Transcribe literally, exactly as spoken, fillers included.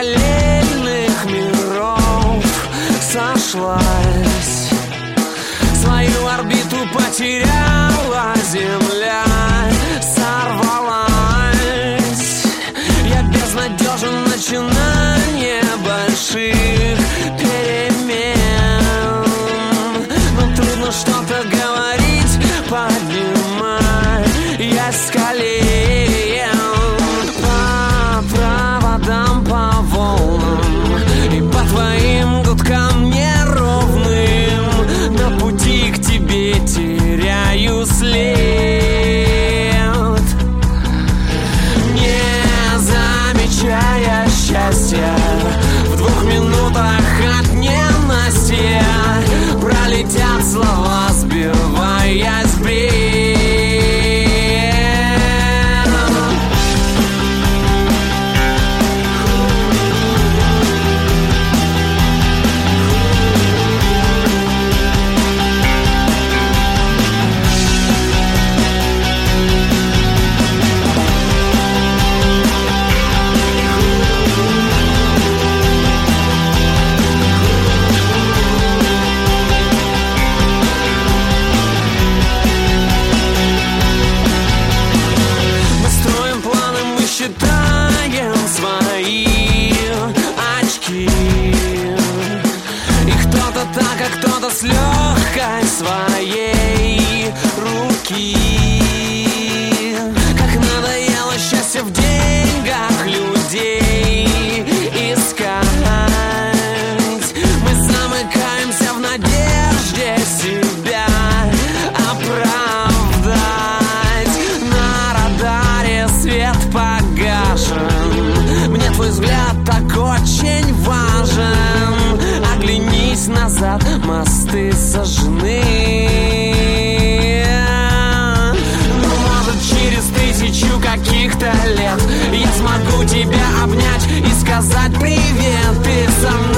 параллельных миров сошлась, свою орбиту потеряла Земля, сорвалась. Я безнадежен, начинание больших перемен, но трудно что-то говорить, поднимай я с колен по проводам, по волнам и по твоим гудкам неровным. На пути к тебе теряю след, не замечая счастья. В двух минутах от ненастья пролетят слова, сбиваясь в бред. Считаем свои очки, и кто-то так, а кто-то с легкой своей руки. Как надоело счастье в деньгах людей искать. Мы замыкаемся в надежде себя оправдать. На радаре свет погашен, мне твой взгляд так очень важен. Оглянись назад, мосты сожжены. Ну, может, через тысячу каких-то лет я смогу тебя обнять и сказать привет, ты со мной.